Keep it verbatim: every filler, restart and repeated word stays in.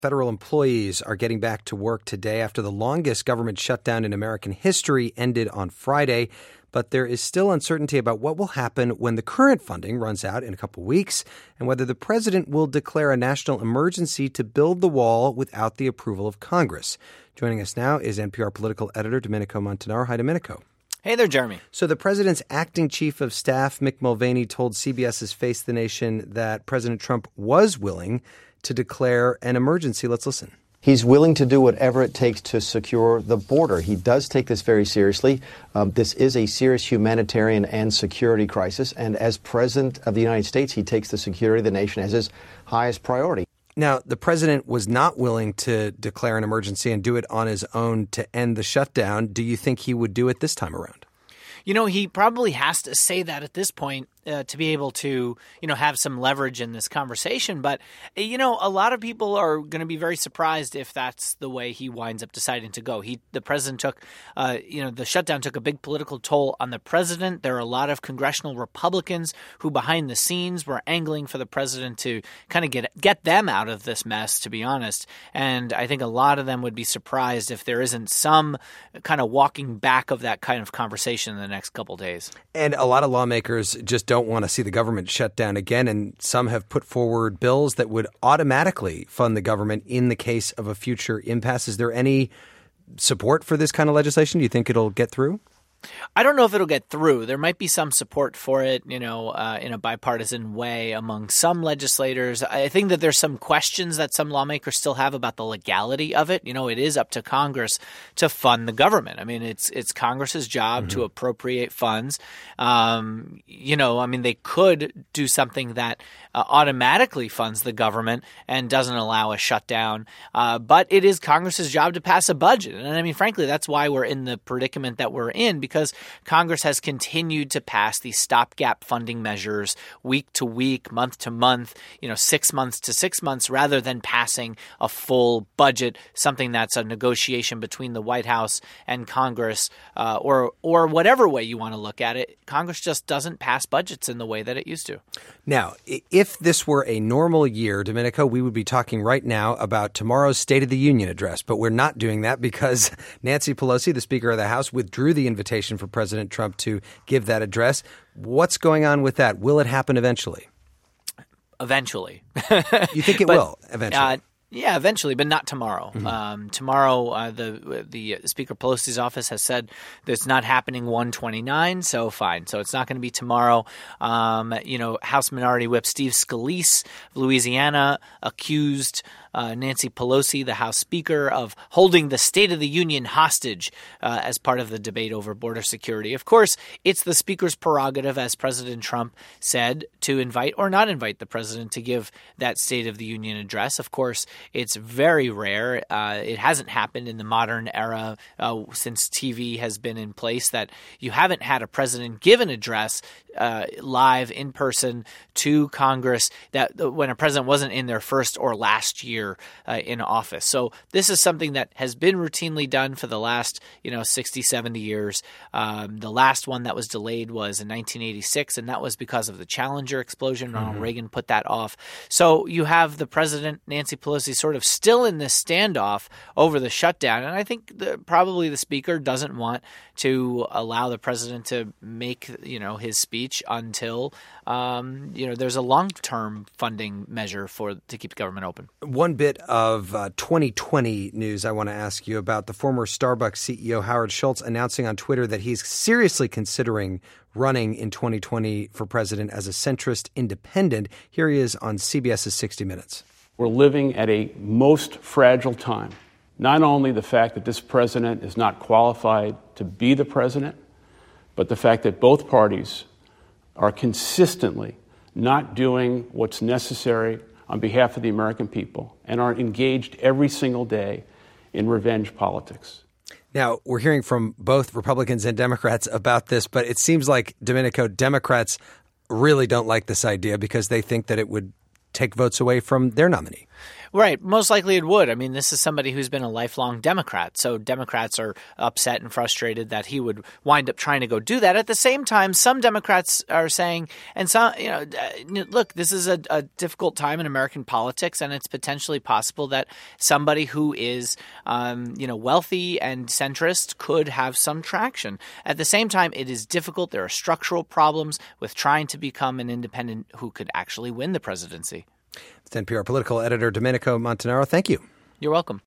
Federal employees are getting back to work today after the longest government shutdown in American history ended on Friday. But there is still uncertainty about what will happen when the current funding runs out in a couple weeks and whether the president will declare a national emergency to build the wall without the approval of Congress. Joining us now is N P R political editor Domenico Montanaro. Hi, Domenico. Hey there, Jeremy. So the president's acting chief of staff, Mick Mulvaney, told CBS's Face the Nation that President Trump was willing to declare an emergency. Let's listen. He's willing to do whatever it takes to secure the border. He does take this very seriously. Um, this is a serious humanitarian and security crisis. And as president of the United States, he takes the security of the nation as his highest priority. Now, the president was not willing to declare an emergency and do it on his own to end the shutdown. Do you think he would do it this time around? You know, he probably has to say that at this point uh, to be able to, you know, have some leverage in this conversation. But, you know, a lot of people are going to be very surprised if that's the way he winds up deciding to go. He, the president took, uh, you know, the shutdown took a big political toll on the president. There are a lot of congressional Republicans who behind the scenes were angling for the president to kind of get get them out of this mess, to be honest. And I think a lot of them would be surprised if there isn't some kind of walking back of that kind of conversation in the next couple days. And a lot of lawmakers just don't want to see the government shut down again. And some have put forward bills that would automatically fund the government in the case of a future impasse. Is there any support for this kind of legislation? Do you think it'll get through? I don't know if it'll get through. There might be some support for it, you know, uh, in a bipartisan way among some legislators. I think that there's some questions that some lawmakers still have about the legality of it. You know, it is up to Congress to fund the government. I mean, it's it's Congress's job mm-hmm. to appropriate funds. Um, you know, I mean, they could do something that uh, automatically funds the government and doesn't allow a shutdown. Uh, but it is Congress's job to pass a budget. And I mean, frankly, that's why we're in the predicament that we're in, because Because Congress has continued to pass these stopgap funding measures week to week, month to month, you know, six months to six months, rather than passing a full budget, something that's a negotiation between the White House and Congress, uh, or or whatever way you want to look at it. Congress just doesn't pass budgets in the way that it used to. Now, if this were a normal year, Domenico, we would be talking right now about tomorrow's State of the Union address. But we're not doing that because Nancy Pelosi, the Speaker of the House, withdrew the invitation for President Trump to give that address. What's going on with that? Will it happen eventually? Eventually. You think it but, will eventually? Uh, Yeah, eventually, but not tomorrow. Mm-hmm. Um, tomorrow, uh, the the Speaker Pelosi's office has said that it's not happening one twenty-nine, so fine. So it's not going to be tomorrow. Um, you know, House Minority Whip Steve Scalise of Louisiana accused uh, Nancy Pelosi, the House Speaker, of holding the State of the Union hostage uh, as part of the debate over border security. Of course, it's the Speaker's prerogative, as President Trump said, to invite or not invite the president to give that State of the Union address. Of course, it's very rare. Uh, it hasn't happened in the modern era uh, since T V has been in place that you haven't had a president give an address uh, live in person to Congress that when a president wasn't in their first or last year uh, in office. So this is something that has been routinely done for the last, you know, sixty, seventy years. Um, the last one that was delayed was in nineteen eighty-six, and that was because of the Challenger explosion. Mm-hmm. Ronald Reagan put that off. So you have the president, Nancy Pelosi, sort of still in this standoff over the shutdown. And I think the, probably the speaker doesn't want to allow the president to make, you know, his speech until, um, you know, there's a long-term funding measure for to keep the government open. One bit of uh, twenty twenty news I want to ask you about: the former Starbucks C E O Howard Schultz announcing on Twitter that he's seriously considering running in twenty twenty for president as a centrist independent. Here he is on CBS's sixty minutes. We're living at a most fragile time. Not only the fact that this president is not qualified to be the president, but the fact that both parties are consistently not doing what's necessary on behalf of the American people and are engaged every single day in revenge politics. Now, we're hearing from both Republicans and Democrats about this, but it seems like, Domenico, Democrats really don't like this idea because they think that it would take votes away from their nominee. Right. Most likely it would. I mean, this is somebody who's been a lifelong Democrat. So Democrats are upset and frustrated that he would wind up trying to go do that. At the same time, some Democrats are saying, and some, you know, look, this is a, a difficult time in American politics, and it's potentially possible that somebody who is, um, you know, wealthy and centrist could have some traction. At the same time, it is difficult. There are structural problems with trying to become an independent who could actually win the presidency. It's N P R political editor Domenico Montanaro. Thank you. You're welcome.